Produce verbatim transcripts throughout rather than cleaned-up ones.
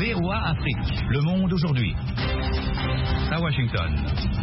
V O A Afrique. Le monde aujourd'hui. À Washington.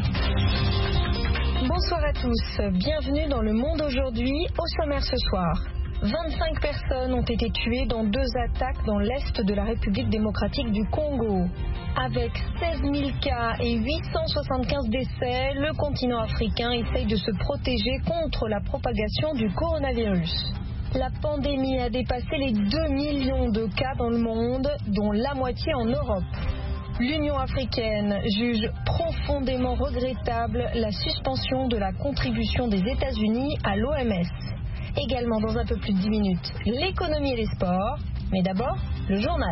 Bonsoir à tous. Bienvenue dans Le Monde aujourd'hui. Au sommaire ce soir. vingt-cinq personnes ont été tuées dans deux attaques dans l'est de la République démocratique du Congo. Avec seize mille cas et huit cent soixante-quinze décès, le continent africain essaye de se protéger contre la propagation du coronavirus. La pandémie a dépassé les deux millions de cas dans le monde, dont la moitié en Europe. L'Union africaine juge profondément regrettable la suspension de la contribution des États-Unis à l'O M S. Également dans un peu plus de dix minutes, l'économie et les sports. Mais d'abord, le journal.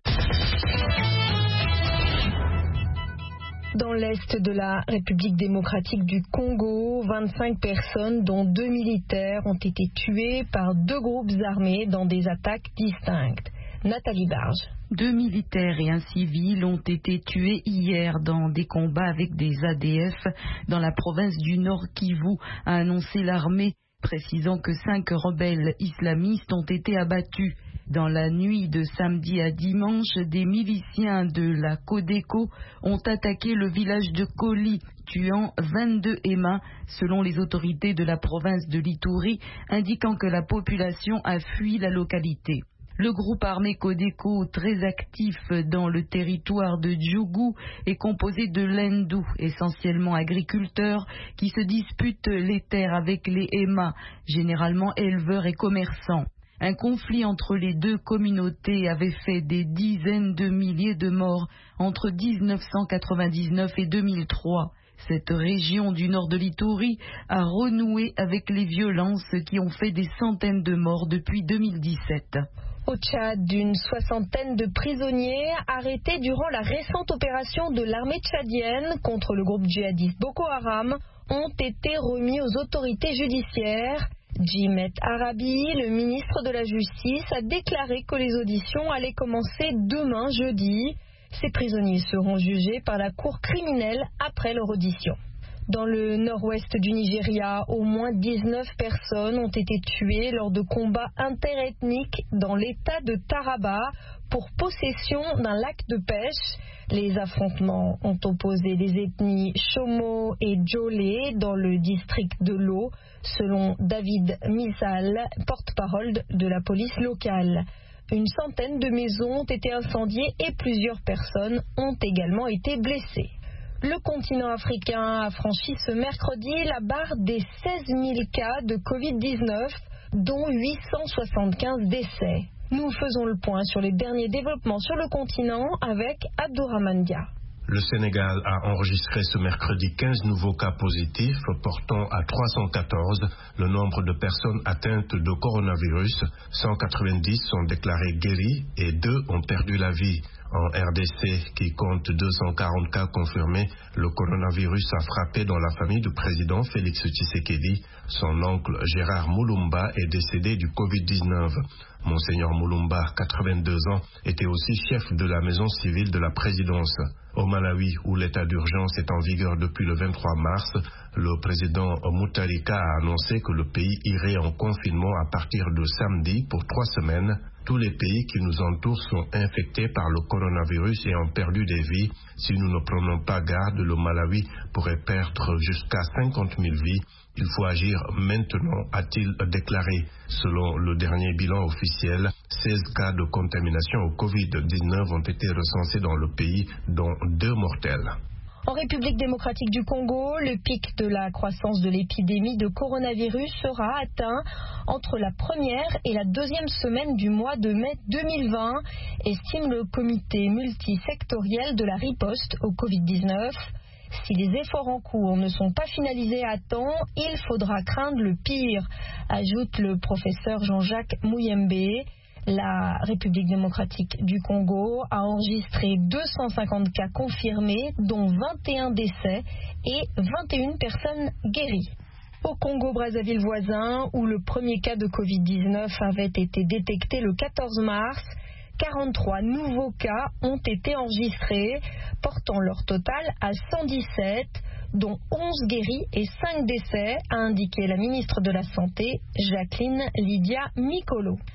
Dans l'est de la République démocratique du Congo, vingt-cinq personnes, dont deux militaires, ont été tuées par deux groupes armés dans des attaques distinctes. Nathalie Barge. Deux militaires et un civil ont été tués hier dans des combats avec des A D F dans la province du Nord Kivu, a annoncé l'armée, précisant que cinq rebelles islamistes ont été abattus. Dans la nuit de samedi à dimanche, des miliciens de la Codeco ont attaqué le village de Koli, tuant vingt-deux Emma, selon les autorités de la province de l'Ituri, indiquant que la population a fui la localité. Le groupe armé Codeco, très actif dans le territoire de Djougou, est composé de Lendou, essentiellement agriculteurs, qui se disputent les terres avec les Emma, généralement éleveurs et commerçants. Un conflit entre les deux communautés avait fait des dizaines de milliers de morts entre dix-neuf cent quatre-vingt-dix-neuf et deux mille trois. Cette région du nord de l'Ituri a renoué avec les violences qui ont fait des centaines de morts depuis deux mille dix-sept. Au Tchad, d'une soixantaine de prisonniers arrêtés durant la récente opération de l'armée tchadienne contre le groupe djihadiste Boko Haram ont été remis aux autorités judiciaires. Djimet Arabi, le ministre de la Justice, a déclaré que les auditions allaient commencer demain jeudi. Ces prisonniers seront jugés par la cour criminelle après leur audition. Dans le nord-ouest du Nigeria, au moins dix-neuf personnes ont été tuées lors de combats interethniques dans l'état de Taraba pour possession d'un lac de pêche. Les affrontements ont opposé les ethnies Chomo et Djolé dans le district de l'eau, selon David Misal, porte-parole de la police locale. Une centaine de maisons ont été incendiées et plusieurs personnes ont également été blessées. Le continent africain a franchi ce mercredi la barre des seize mille cas de covid dix-neuf, dont huit cent soixante-quinze décès. Nous faisons le point sur les derniers développements sur le continent avec Abdourahmane Dia. Le Sénégal a enregistré ce mercredi quinze nouveaux cas positifs, portant à trois cent quatorze le nombre de personnes atteintes de coronavirus. cent quatre-vingt-dix sont déclarés guéris et deux ont perdu la vie. En R D C, qui compte deux cent quarante cas confirmés, le coronavirus a frappé dans la famille du président Félix Tshisekedi. Son oncle Gérard Moulumba est décédé du covid dix-neuf. Monseigneur Moulumba, quatre-vingt-deux ans, était aussi chef de la maison civile de la présidence. Au Malawi, où l'état d'urgence est en vigueur depuis le vingt-trois mars, le président Mutharika a annoncé que le pays irait en confinement à partir de samedi pour trois semaines. Tous les pays qui nous entourent sont infectés par le coronavirus et ont perdu des vies. Si nous ne prenons pas garde, le Malawi pourrait perdre jusqu'à cinquante mille vies. Il faut agir maintenant, a-t-il déclaré. Selon le dernier bilan officiel, seize cas de contamination au covid dix-neuf ont été recensés dans le pays, dont deux mortels. En République démocratique du Congo, le pic de la croissance de l'épidémie de coronavirus sera atteint entre la première et la deuxième semaine du mois de mai deux mille vingt, estime le comité multisectoriel de la riposte au covid dix-neuf. Si les efforts en cours ne sont pas finalisés à temps, il faudra craindre le pire, ajoute le professeur Jean-Jacques Mouyembe. La République démocratique du Congo a enregistré deux cent cinquante cas confirmés, dont vingt et un décès et vingt et une personnes guéries. Au Congo-Brazzaville voisin, où le premier cas de covid dix-neuf avait été détecté le quatorze mars, quarante-trois nouveaux cas ont été enregistrés, portant leur total à cent dix-sept, dont onze guéris et cinq décès, a indiqué la ministre de la Santé, Jacqueline Lydia Mikolo.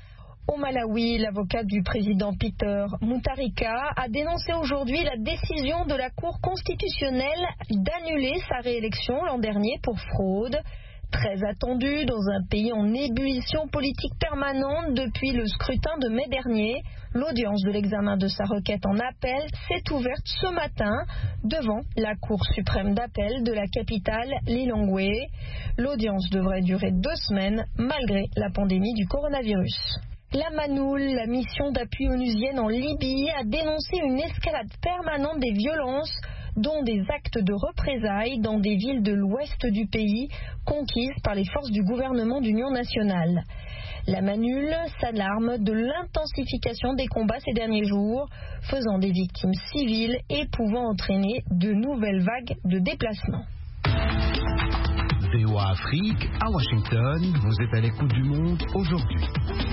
Au Malawi, l'avocat du président Peter Mutharika a dénoncé aujourd'hui la décision de la Cour constitutionnelle d'annuler sa réélection l'an dernier pour fraude. Très attendu dans un pays en ébullition politique permanente depuis le scrutin de mai dernier, l'audience de l'examen de sa requête en appel s'est ouverte ce matin devant la Cour suprême d'appel de la capitale Lilongwe. L'audience devrait durer deux semaines malgré la pandémie du coronavirus. La Manoul, la mission d'appui onusienne en Libye, a dénoncé une escalade permanente des violences, dont des actes de représailles dans des villes de l'ouest du pays conquises par les forces du gouvernement d'union nationale. La Manul s'alarme de l'intensification des combats ces derniers jours, faisant des victimes civiles et pouvant entraîner de nouvelles vagues de déplacements. V O A Afrique, à Washington, vous êtes à l'écoute du monde aujourd'hui.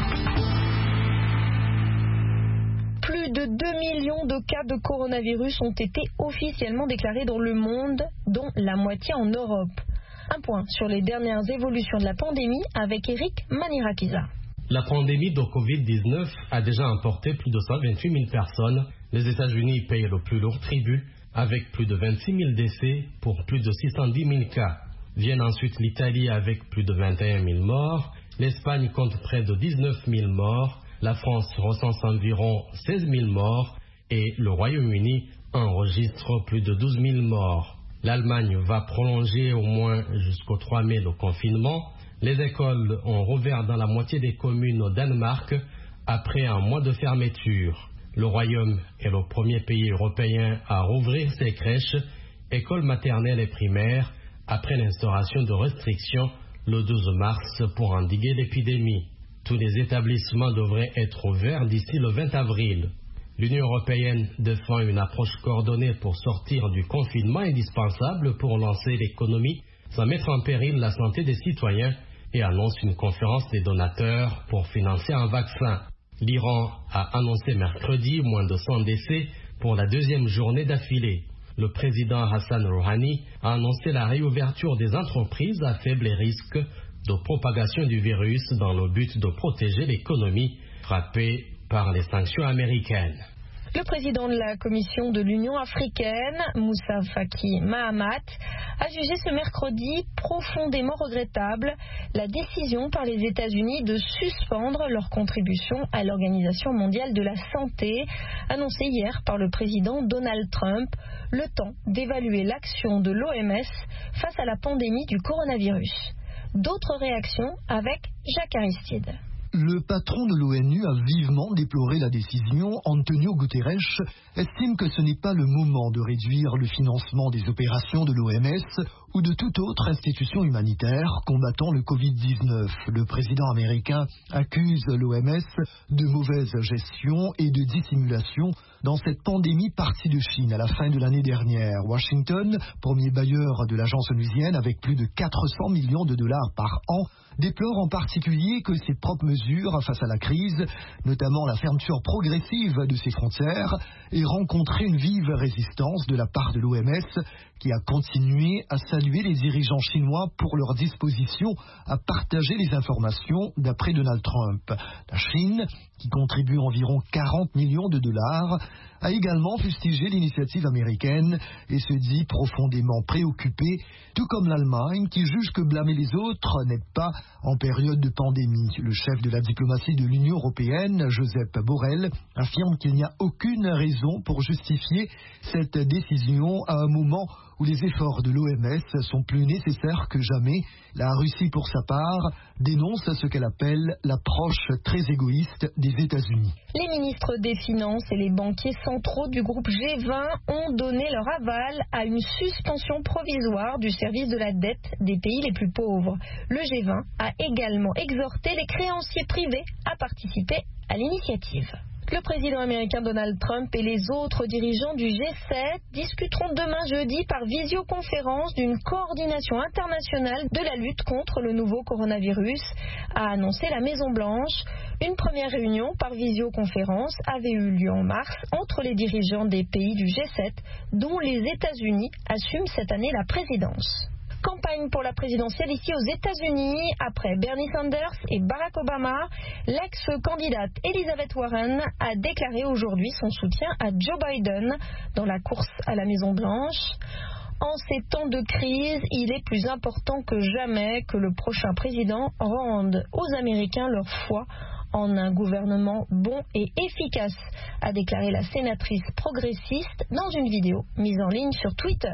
Plus de deux millions de cas de coronavirus ont été officiellement déclarés dans le monde, dont la moitié en Europe. Un point sur les dernières évolutions de la pandémie avec Eric Manirakiza. La pandémie de covid dix-neuf a déjà emporté plus de cent vingt-huit mille personnes. Les États-Unis payent le plus lourd tribut, avec plus de vingt-six mille décès pour plus de six cent dix mille cas. Viennent ensuite l'Italie avec plus de vingt et un mille morts. L'Espagne compte près de dix-neuf mille morts. La France recense environ seize mille morts et le Royaume-Uni enregistre plus de douze mille morts. L'Allemagne va prolonger au moins jusqu'au trois mai le confinement. Les écoles ont rouvert dans la moitié des communes au Danemark après un mois de fermeture. Le Royaume est le premier pays européen à rouvrir ses crèches, écoles maternelles et primaires après l'instauration de restrictions le douze mars pour endiguer l'épidémie. Tous les établissements devraient être ouverts d'ici le vingt avril. L'Union européenne défend une approche coordonnée pour sortir du confinement indispensable pour lancer l'économie sans mettre en péril la santé des citoyens et annonce une conférence des donateurs pour financer un vaccin. L'Iran a annoncé mercredi moins de cent décès pour la deuxième journée d'affilée. Le président Hassan Rouhani a annoncé la réouverture des entreprises à faible risque de propagation du virus dans le but de protéger l'économie frappée par les sanctions américaines. Le président de la Commission de l'Union africaine, Moussa Faki Mahamat, a jugé ce mercredi profondément regrettable la décision par les États-Unis de suspendre leur contribution à l'Organisation mondiale de la santé, annoncée hier par le président Donald Trump, le temps d'évaluer l'action de l'O M S face à la pandémie du coronavirus. D'autres réactions avec Jacques Aristide. Le patron de l'O N U a vivement déploré la décision. Antonio Guterres estime que ce n'est pas le moment de réduire le financement des opérations de l'O M S ou de toute autre institution humanitaire combattant le covid dix-neuf. Le président américain accuse l'O M S de mauvaise gestion et de dissimulation dans cette pandémie partie de Chine à la fin de l'année dernière. Washington, premier bailleur de l'agence onusienne avec plus de quatre cents millions de dollars par an, déplore en particulier que ses propres mesures face à la crise, notamment la fermeture progressive de ses frontières, aient rencontré une vive résistance de la part de l'O M S, qui a continué à saluer les dirigeants chinois pour leur disposition à partager les informations d'après Donald Trump. La Chine, qui contribue environ quarante millions de dollars, a également fustigé l'initiative américaine et se dit profondément préoccupée, tout comme l'Allemagne qui juge que blâmer les autres n'aide pas en période de pandémie. Le chef de la diplomatie de l'Union européenne, Josep Borrell, affirme qu'il n'y a aucune raison pour justifier cette décision à un moment où les efforts de l'O M S sont plus nécessaires que jamais. La Russie, pour sa part, dénonce ce qu'elle appelle l'approche très égoïste des États-Unis. Les ministres des Finances et les banquiers centraux du groupe G vingt ont donné leur aval à une suspension provisoire du service de la dette des pays les plus pauvres. Le G vingt a également exhorté les créanciers privés à participer à l'initiative. Le président américain Donald Trump et les autres dirigeants du G sept discuteront demain jeudi par visioconférence d'une coordination internationale de la lutte contre le nouveau coronavirus, a annoncé la Maison-Blanche. Une première réunion par visioconférence avait eu lieu en mars entre les dirigeants des pays du G sept, dont les États-Unis assument cette année la présidence. campagne pour la présidentielle ici aux États-Unis. Après Bernie Sanders et Barack Obama, l'ex-candidate Elizabeth Warren a déclaré aujourd'hui son soutien à Joe Biden dans la course à la Maison-Blanche. En ces temps de crise, il est plus important que jamais que le prochain président rende aux Américains leur foi en un gouvernement bon et efficace, a déclaré la sénatrice progressiste dans une vidéo mise en ligne sur Twitter.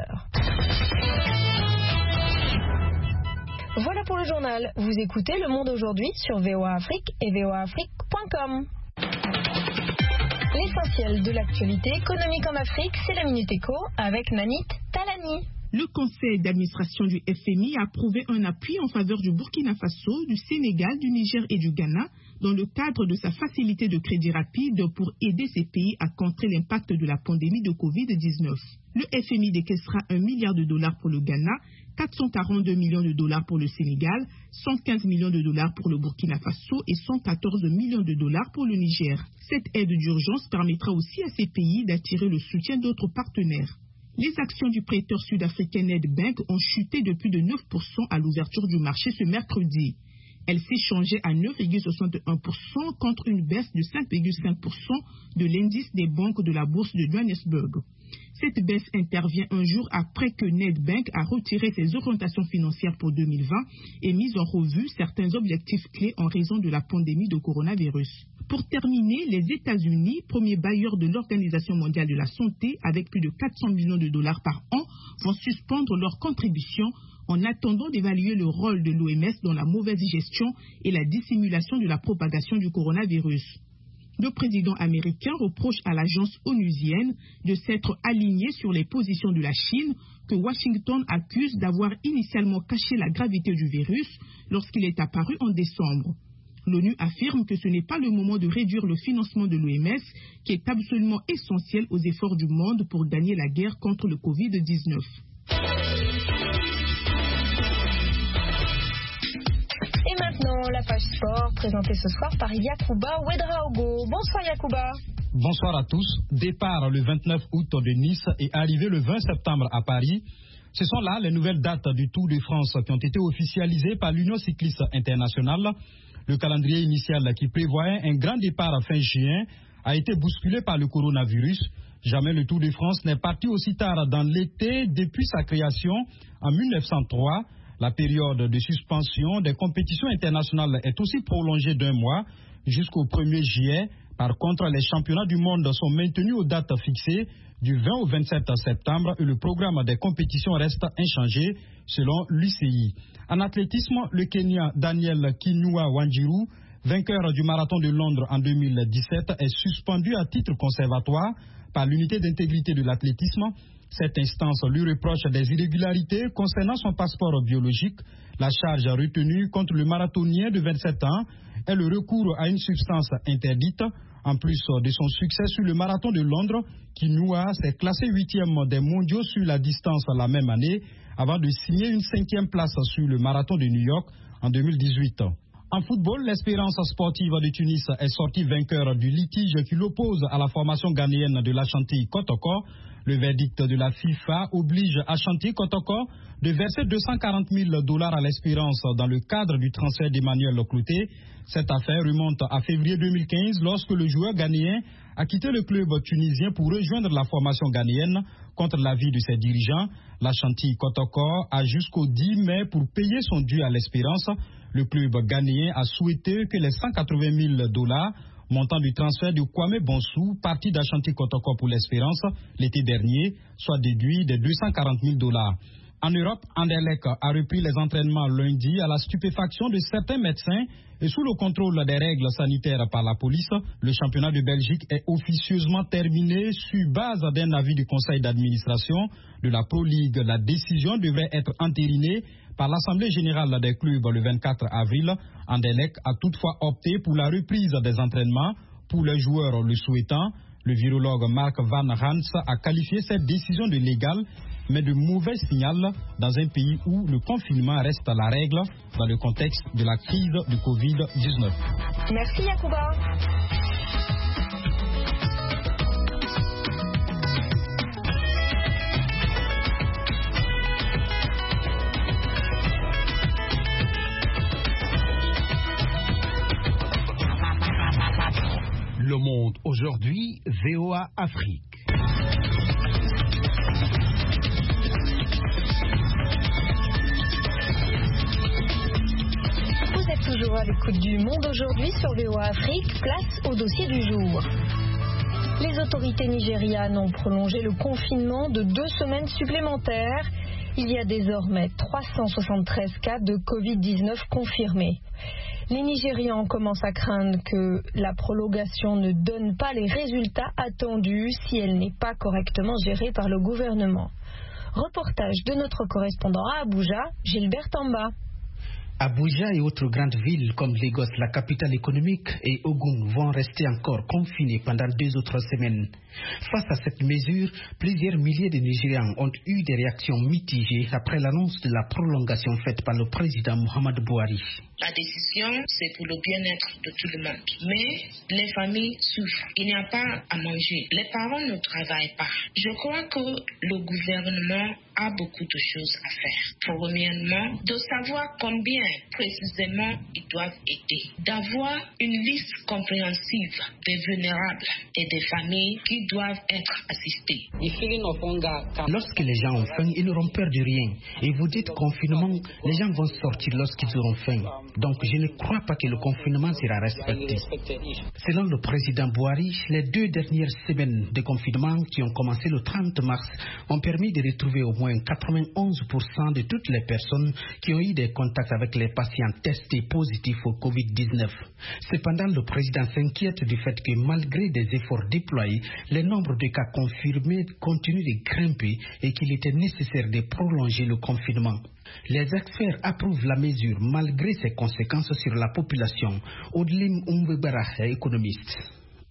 Voilà pour le journal. Vous écoutez Le Monde aujourd'hui sur V O A Afrique et V O A Afrique point com. L'essentiel de l'actualité économique en Afrique, c'est la Minute Éco avec Nanit Talani. Le conseil d'administration du F M I a approuvé un appui en faveur du Burkina Faso, du Sénégal, du Niger et du Ghana dans le cadre de sa facilité de crédit rapide pour aider ces pays à contrer l'impact de la pandémie de covid dix-neuf. Le F M I décaissera un milliard de dollars pour le Ghana, quatre cent quarante-deux millions de dollars pour le Sénégal, cent quinze millions de dollars pour le Burkina Faso et cent quatorze millions de dollars pour le Niger. Cette aide d'urgence permettra aussi à ces pays d'attirer le soutien d'autres partenaires. Les actions du prêteur sud-africain Nedbank ont chuté de plus de neuf pour cent à l'ouverture du marché ce mercredi. Elles s'échangeaient à neuf virgule soixante et un pour cent contre une baisse de cinq virgule cinq pour cent de l'indice des banques de la bourse de Johannesburg. Cette baisse intervient un jour après que Nedbank a retiré ses orientations financières pour deux mille vingt et mis en revue certains objectifs clés en raison de la pandémie de coronavirus. Pour terminer, les États-Unis, premier bailleur de l'Organisation mondiale de la santé avec plus de quatre cents millions de dollars par an, vont suspendre leurs contributions en attendant d'évaluer le rôle de l'O M S dans la mauvaise gestion et la dissimulation de la propagation du coronavirus. Le président américain reproche à l'agence onusienne de s'être alignée sur les positions de la Chine que Washington accuse d'avoir initialement caché la gravité du virus lorsqu'il est apparu en décembre. L'ONU affirme que ce n'est pas le moment de réduire le financement de l'O M S, qui est absolument essentiel aux efforts du monde pour gagner la guerre contre le covid dix-neuf. Et maintenant, la page sport, présentée ce soir par Yacouba Ouedraogo. Bonsoir Yacouba. Bonsoir à tous. Départ le vingt-neuf août de Nice et arrivée le vingt septembre à Paris. Ce sont là les nouvelles dates du Tour de France qui ont été officialisées par l'Union cycliste internationale. Le calendrier initial qui prévoyait un grand départ à fin juin a été bousculé par le coronavirus. Jamais le Tour de France n'est parti aussi tard dans l'été depuis sa création en mille neuf cent trois. La période de suspension des compétitions internationales est aussi prolongée d'un mois jusqu'au premier juillet. Par contre, les championnats du monde sont maintenus aux dates fixées du vingt au vingt-sept septembre et le programme des compétitions reste inchangé selon l'U C I. En athlétisme, le Kenyan Daniel Kinua Wanjiru, vainqueur du marathon de Londres en deux mille dix-sept, est suspendu à titre conservatoire par l'unité d'intégrité de l'athlétisme. Cette instance lui reproche des irrégularités concernant son passeport biologique. La charge retenue contre le marathonien de vingt-sept ans est le recours à une substance interdite. En plus de son succès sur le marathon de Londres, Kinua s'est classé huitième des mondiaux sur la distance la même année avant de signer une cinquième place sur le marathon de New York en deux mille dix-huit. En football, l'Espérance sportive de Tunis est sortie vainqueur du litige qui l'oppose à la formation ghanéenne de l'Ashanti Kotoko. Le verdict de la FIFA oblige Ashanti Kotoko de verser deux cent quarante mille dollars à l'Espérance dans le cadre du transfert d'Emmanuel Clouté. Cette affaire remonte à février deux mille quinze lorsque le joueur ghanéen a quitté le club tunisien pour rejoindre la formation ghanéenne contre l'avis de ses dirigeants. L'Ashanti Kotoko a jusqu'au dix mai pour payer son dû à l'Espérance. Le club ghanéen a souhaité que les cent quatre-vingt mille dollars montant du transfert de Kwame Bonsou, parti d'Ashanti Kotoko pour l'Espérance l'été dernier, soit déduit des deux cent quarante mille dollars. En Europe, Anderlecht a repris les entraînements lundi à la stupéfaction de certains médecins et sous le contrôle des règles sanitaires par la police. Le championnat de Belgique est officieusement terminé sur base d'un avis du conseil d'administration de la Pro League. La décision devrait être entérinée par l'Assemblée générale des clubs le vingt-quatre avril. Anderlecht a toutefois opté pour la reprise des entraînements pour les joueurs le souhaitant. Le virologue Mark Van Rans a qualifié cette décision de légale, mais de mauvais signal dans un pays où le confinement reste la règle dans le contexte de la crise du covid dix-neuf. Merci Yacouba. Aujourd'hui, V O A Afrique. Vous êtes toujours à l'écoute du Monde aujourd'hui sur V O A Afrique, place au dossier du jour. Les autorités nigérianes ont prolongé le confinement de deux semaines supplémentaires. Il y a désormais trois cent soixante-treize cas de covid dix-neuf confirmés. Les Nigérians commencent à craindre que la prolongation ne donne pas les résultats attendus si elle n'est pas correctement gérée par le gouvernement. Reportage de notre correspondant à Abuja, Gilbert Tamba. Abuja et autres grandes villes comme Lagos, la capitale économique, et Ogun vont rester encore confinés pendant deux autres semaines. Face à cette mesure, plusieurs milliers de Nigérians ont eu des réactions mitigées après l'annonce de la prolongation faite par le président Muhammadu Buhari. La décision, c'est pour le bien-être de tout le monde. Mais les familles souffrent. Il n'y a pas à manger. Les parents ne travaillent pas. Je crois que le gouvernement a beaucoup de choses à faire. Premièrement, de savoir combien précisément ils doivent aider. D'avoir une liste compréhensive des vulnérables et des familles qui doivent être assistées. Lorsque les gens ont faim, ils n'auront peur de rien. Et vous dites confinement, les gens vont sortir lorsqu'ils auront faim. Donc je ne crois pas que le confinement sera respecté. Selon le président Buhari, les deux dernières semaines de confinement qui ont commencé le trente mars ont permis de retrouver au moins quatre-vingt-onze pour cent de toutes les personnes qui ont eu des contacts avec les patients testés positifs au covid dix-neuf. Cependant, le président s'inquiète du fait que malgré des efforts déployés, le nombre de cas confirmés continue de grimper et qu'il était nécessaire de prolonger le confinement. Les experts approuvent la mesure malgré ses conséquences sur la population. Odlim Umbebara est économiste.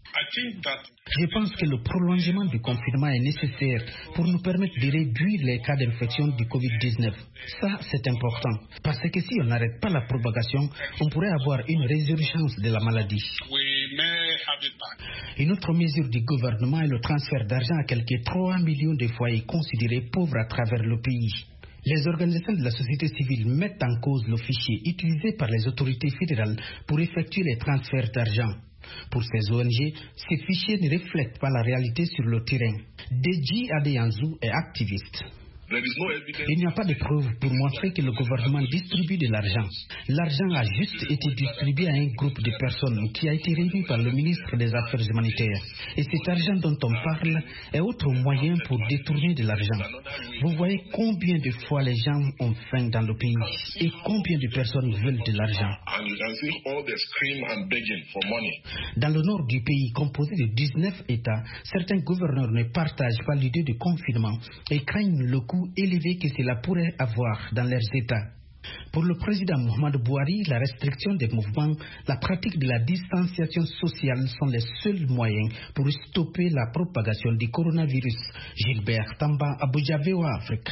Je pense que le prolongement du confinement est nécessaire pour nous permettre de réduire les cas d'infection du covid dix-neuf. Ça, c'est important. Parce que si on n'arrête pas la propagation, on pourrait avoir une résurgence de la maladie. Une autre mesure du gouvernement est le transfert d'argent à quelques trois millions de foyers considérés pauvres à travers le pays. Les organisations de la société civile mettent en cause le fichier utilisé par les autorités fédérales pour effectuer les transferts d'argent. Pour ces O N G, ces fichiers ne reflètent pas la réalité sur le terrain. Deji Adeyanzu est activiste. Il n'y a pas de preuves pour montrer que le gouvernement distribue de l'argent. L'argent a juste été distribué à un groupe de personnes qui a été réuni par le ministre des Affaires humanitaires. Et cet argent dont on parle est autre moyen pour détourner de l'argent. Vous voyez combien de fois les gens ont faim dans le pays et combien de personnes veulent de l'argent. Dans le nord du pays, composé de dix-neuf États, certains gouverneurs ne partagent pas l'idée de confinement et craignent le coût élevé que cela pourrait avoir dans leurs États. Pour le président Muhammadu Buhari, la restriction des mouvements, la pratique de la distanciation sociale sont les seuls moyens pour stopper la propagation du coronavirus. Gilbert Tamba, Abuja, V O A Afrique.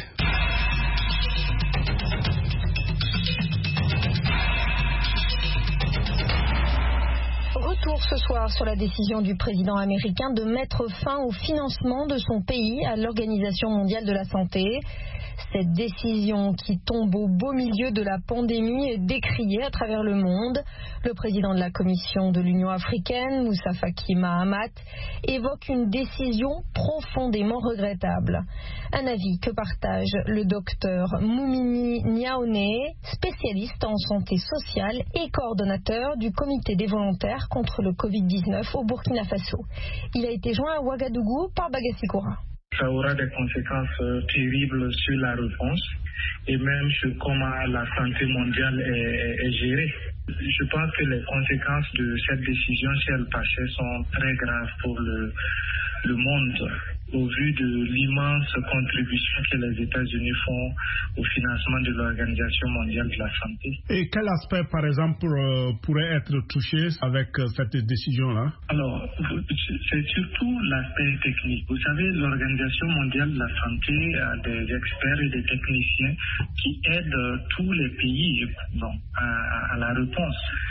Retour ce soir sur la décision du président américain de mettre fin au financement de son pays à l'Organisation mondiale de la santé. Cette décision qui tombe au beau milieu de la pandémie est décriée à travers le monde. Le président de la Commission de l'Union africaine, Moussa Faki Mahamat, évoque une décision profondément regrettable. Un avis que partage le docteur Moumini Niaoné, spécialiste en santé sociale et coordonnateur du comité des volontaires contre le covid dix-neuf au Burkina Faso. Il a été joint à Ouagadougou par Bagassi Koura. Ça aura des conséquences euh, terribles sur la réponse et même sur comment la santé mondiale est, est, est gérée. Je pense que les conséquences de cette décision, si elle passait, sont très graves pour le, le monde, au vu de l'immense contribution que les États-Unis font au financement de l'Organisation mondiale de la santé. Et quel aspect, par exemple, euh, pourrait être touché avec euh, cette décision-là? Alors, c'est surtout l'aspect technique. Vous savez, l'Organisation mondiale de la santé a des experts et des techniciens qui aident tous les pays bon, à, à la réponse.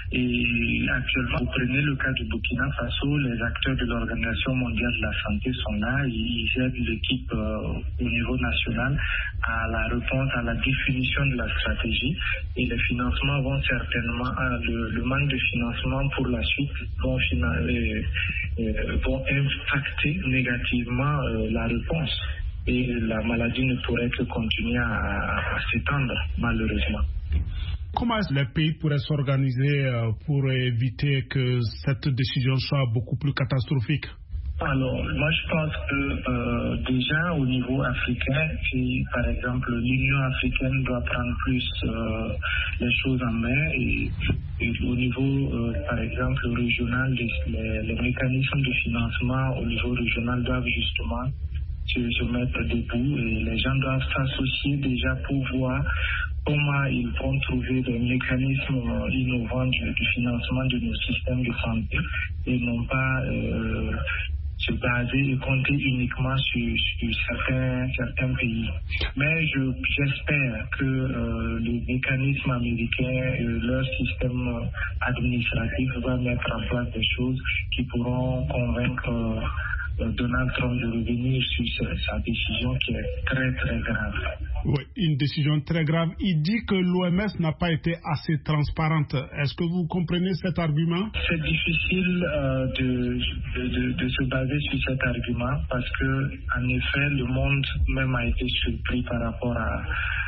Et actuellement, vous prenez le cas du Burkina Faso, les acteurs de l'Organisation mondiale de la santé sont là, ils aident l'équipe euh, au niveau national à la réponse, à la définition de la stratégie, et les financements vont certainement, euh, le, le manque de financement pour la suite vont, euh, euh, vont impacter négativement euh, la réponse. Et la maladie ne pourrait que continuer à, à s'étendre, malheureusement. Comment est-ce que les pays pourraient s'organiser pour éviter que cette décision soit beaucoup plus catastrophique? Alors, moi je pense que euh, déjà au niveau africain, si par exemple l'Union africaine doit prendre plus euh, les choses en main, et, et au niveau euh, par exemple régional, les, les mécanismes de financement au niveau régional doivent justement se, se mettre debout, et les gens doivent s'associer déjà pour voir comment ils vont trouver des mécanismes innovants du, du financement de nos systèmes de santé, et non pas euh, se baser et compter uniquement sur, sur certains, certains pays. Mais je, j'espère que euh, le mécanisme américain et leur système administratif va mettre en place des choses qui pourront convaincre euh, Donald Trump de revenir sur sa, sa décision qui est très très grave. Oui, une décision très grave. Il dit que l'O M S n'a pas été assez transparente. Est-ce que vous comprenez cet argument? C'est difficile euh, de, de, de, de se baser sur cet argument parce que, en effet, le monde même a été surpris par rapport à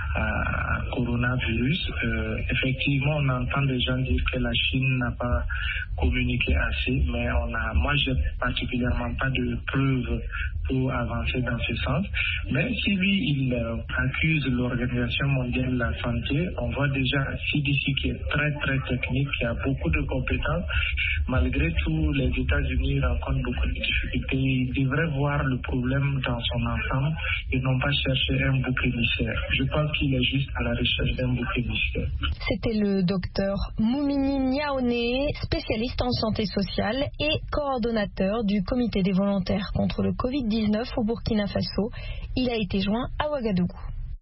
à coronavirus. Euh, effectivement, on entend des gens dire que la Chine n'a pas communiqué assez, mais on a, moi, j'ai particulièrement pas de preuves pour avancer dans ce sens. Mais si lui, il euh, accuse l'Organisation mondiale de la santé, on voit déjà C D C qui est très très technique, qui a beaucoup de compétences. Malgré tout, les États-Unis rencontrent beaucoup de difficultés. Ils devraient voir le problème dans son ensemble et non pas chercher un bouc émissaire. Je pense qu'il est juste à la recherche d'un bouc émissaire. C'était le docteur Moumini Niaoné, spécialiste en santé sociale et coordonnateur du comité des volontaires contre le covid dix-neuf au Burkina Faso. Il a été joint à Ouagadougou.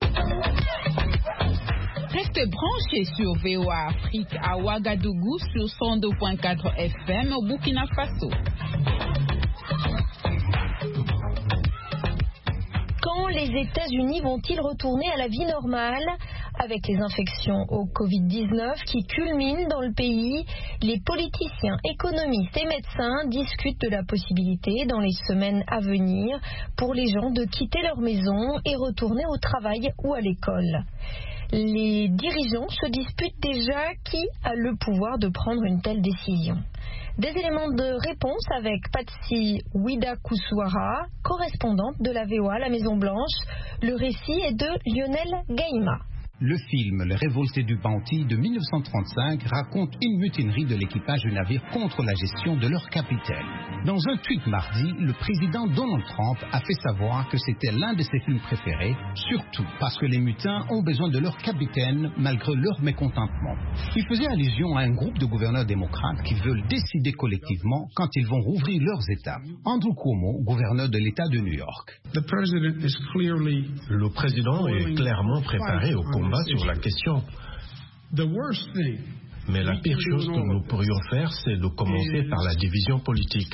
Restez branchés sur V O A Afrique à Ouagadougou sur cent deux virgule quatre F M au Burkina Faso. Quand les États-Unis vont-ils retourner à la vie normale? Avec les infections au covid dix-neuf qui culminent dans le pays, les politiciens, économistes et médecins discutent de la possibilité dans les semaines à venir pour les gens de quitter leur maison et retourner au travail ou à l'école. Les dirigeants se disputent déjà qui a le pouvoir de prendre une telle décision. Des éléments de réponse avec Patsy Widakuswara, correspondante de la V O A à la Maison-Blanche. Le récit est de Lionel Gaïma. Le film Les Révoltés du Bounty de mille neuf cent trente-cinq raconte une mutinerie de l'équipage du navire contre la gestion de leur capitaine. Dans un tweet mardi, le président Donald Trump a fait savoir que c'était l'un de ses films préférés, surtout parce que les mutins ont besoin de leur capitaine malgré leur mécontentement. Il faisait allusion à un groupe de gouverneurs démocrates qui veulent décider collectivement quand ils vont rouvrir leurs États. Andrew Cuomo, gouverneur de l'État de New York. Le président est clairement préparé au combat sur la question. Mais la pire chose que nous pourrions faire, c'est de commencer par la division politique.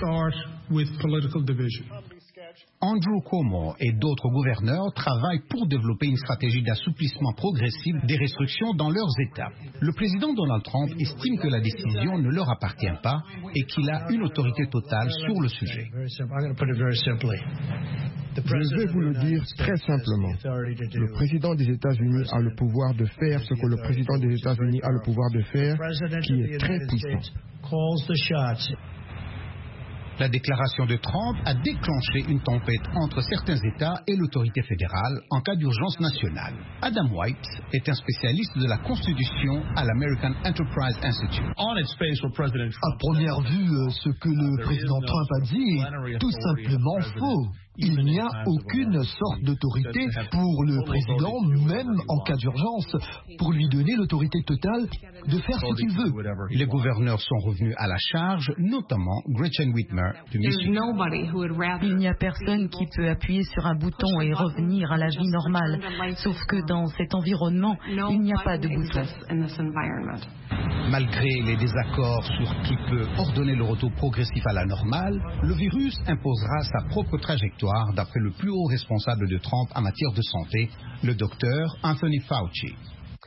Andrew Cuomo et d'autres gouverneurs travaillent pour développer une stratégie d'assouplissement progressif des restrictions dans leurs États. Le président Donald Trump estime que la décision ne leur appartient pas et qu'il a une autorité totale sur le sujet. Je vais vous le dire très simplement. Le président des États-Unis a le pouvoir de faire ce que le président des États-Unis a le pouvoir de faire, qui est très puissant. La déclaration de Trump a déclenché une tempête entre certains États et l'autorité fédérale en cas d'urgence nationale. Adam White est un spécialiste de la Constitution à l'American Enterprise Institute. À première vue, ce que le président Trump a dit est tout simplement faux. Il n'y a aucune sorte d'autorité pour le président, même en cas d'urgence, pour lui donner l'autorité totale de faire ce qu'il veut. Les gouverneurs sont revenus à la charge, notamment Gretchen Whitmer de Michigan. Il n'y a personne qui peut appuyer sur un bouton et revenir à la vie normale, sauf que dans cet environnement, il n'y a pas de bouton. Malgré les désaccords sur qui peut ordonner le retour progressif à la normale, le virus imposera sa propre trajectoire d'après le plus haut responsable de Trump en matière de santé, le docteur Anthony Fauci.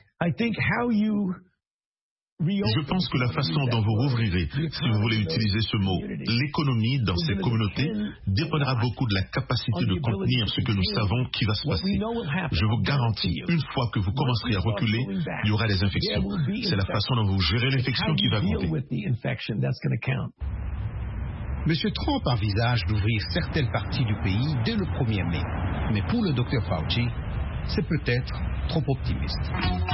Je pense que la façon dont vous rouvrirez, si vous voulez utiliser ce mot, l'économie dans ces communautés dépendra beaucoup de la capacité de contenir ce que nous savons qui va se passer. Je vous garantis, une fois que vous commencerez à reculer, il y aura des infections. C'est la façon dont vous gérez l'infection qui va compter. M. Trump envisage d'ouvrir certaines parties du pays dès le premier mai. Mais pour le docteur Fauci, c'est peut-être trop optimiste.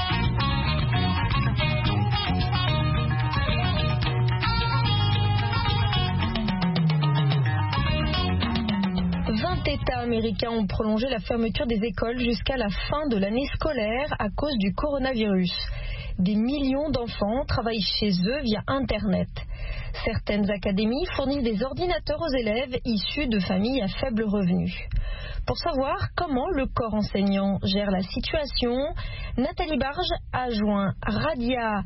vingt États américains ont prolongé la fermeture des écoles jusqu'à la fin de l'année scolaire à cause du coronavirus. Des millions d'enfants travaillent chez eux via Internet. Certaines académies fournissent des ordinateurs aux élèves issus de familles à faible revenu. Pour savoir comment le corps enseignant gère la situation, Nathalie Barge a joint Radia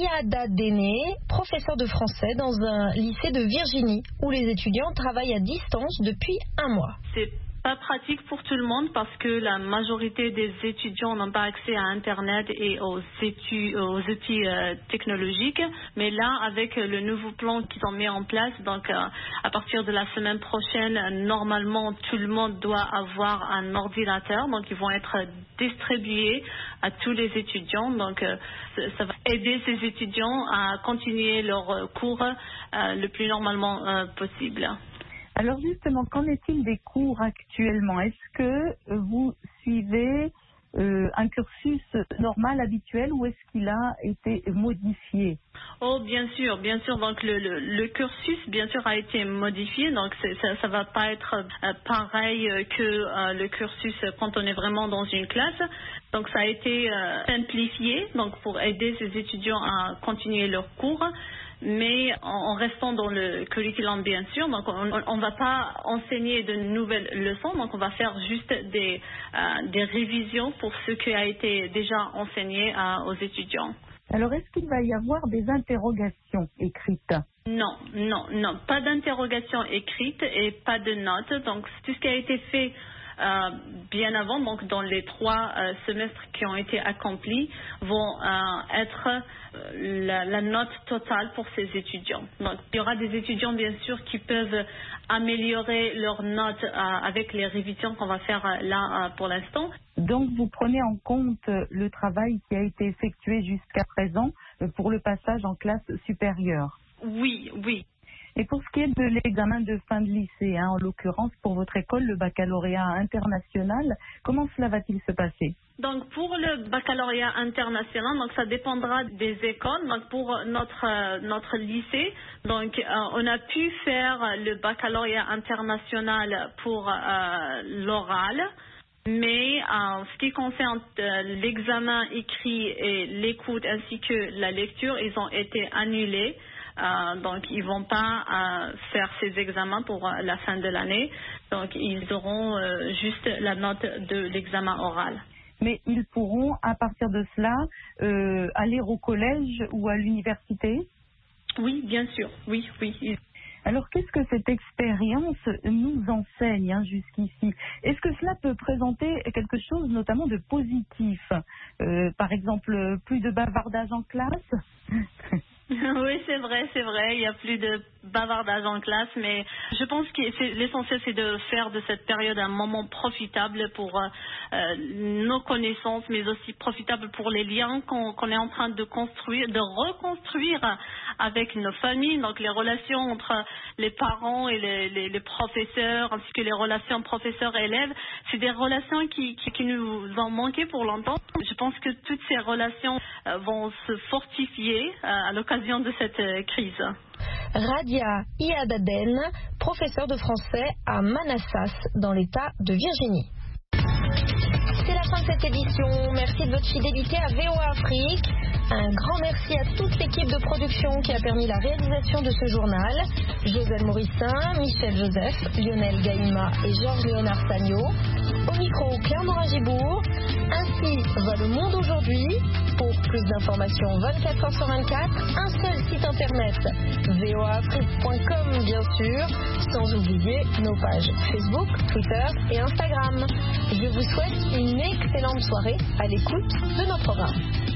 Iadadene, professeure de français dans un lycée de Virginie, où les étudiants travaillent à distance depuis un mois. C'est pas pratique pour tout le monde parce que la majorité des étudiants n'ont pas accès à Internet et aux, étu- aux outils euh, technologiques. Mais là, avec le nouveau plan qu'ils ont mis en place, donc euh, à partir de la semaine prochaine, normalement, tout le monde doit avoir un ordinateur. Donc, ils vont être distribués à tous les étudiants. Donc, euh, ça va aider ces étudiants à continuer leurs cours euh, le plus normalement euh, possible. Alors justement, qu'en est-il des cours actuellement? Est-ce que vous suivez euh, un cursus normal, habituel, ou est-ce qu'il a été modifié? Oh, bien sûr, bien sûr. Donc le, le, le cursus, bien sûr, a été modifié. Donc c'est, ça, ça va pas être euh, pareil que euh, le cursus quand on est vraiment dans une classe. Donc ça a été euh, simplifié, donc pour aider ces étudiants à continuer leurs cours. Mais en restant dans le curriculum, bien sûr, donc on ne va pas enseigner de nouvelles leçons, donc on va faire juste des, euh, des révisions pour ce qui a été déjà enseigné euh, aux étudiants. Alors, est-ce qu'il va y avoir des interrogations écrites? Non, non, non, pas d'interrogations écrites et pas de notes. Donc, tout ce qui a été fait Euh, bien avant, donc dans les trois euh, semestres qui ont été accomplis, vont euh, être euh, la, la note totale pour ces étudiants. Donc il y aura des étudiants bien sûr qui peuvent améliorer leurs notes euh, avec les révisions qu'on va faire euh, là euh, pour l'instant. Donc vous prenez en compte le travail qui a été effectué jusqu'à présent euh, pour le passage en classe supérieure? Oui, oui. Et pour ce qui est de l'examen de fin de lycée, hein, en l'occurrence pour votre école, le baccalauréat international, comment cela va-t-il se passer? Donc pour le baccalauréat international, donc ça dépendra des écoles. Donc pour notre euh, notre lycée, donc euh, on a pu faire le baccalauréat international pour euh, l'oral. Mais en ce qui concerne euh, l'examen écrit et l'écoute ainsi que la lecture, ils ont été annulés. Euh, donc, ils ne vont pas euh, faire ces examens pour euh, la fin de l'année. Donc, ils auront euh, juste la note de l'examen oral. Mais ils pourront, à partir de cela, euh, aller au collège ou à l'université? Oui, bien sûr. Oui, oui. Alors, qu'est-ce que cette expérience nous enseigne hein, jusqu'ici? Est-ce que cela peut présenter quelque chose notamment de positif? euh, Par exemple, plus de bavardage en classe? Oui, c'est vrai, c'est vrai. Il y a plus de bavardage en classe, mais je pense que c'est, l'essentiel, c'est de faire de cette période un moment profitable pour euh, nos connaissances, mais aussi profitable pour les liens qu'on, qu'on est en train de construire, de reconstruire avec nos familles. Donc, les relations entre les parents et les, les, les professeurs, ainsi que les relations professeurs-élèves, c'est des relations qui, qui, qui nous ont manqué pour longtemps. Je pense que toutes ces relations euh, vont se fortifier euh, à l'occasion de cette euh, crise. Radia Iadaden, professeur de français à Manassas, dans l'État de Virginie. C'est la fin de cette édition. Merci de votre fidélité à V O A Afrique. Un grand merci à toute l'équipe de production qui a permis la réalisation de ce journal. Joseph Morissin, Michel Joseph, Lionel Gaïma et Georges Léonard Sagno. Au micro, Claire Morin-Gibourg. Ainsi va le monde aujourd'hui. Pour plus d'informations vingt-quatre heures sur vingt-quatre, un seul site internet, v o a afrique point com bien sûr, sans oublier nos pages Facebook, Twitter et Instagram. Je vous souhaite une excellente soirée à l'écoute de nos programmes.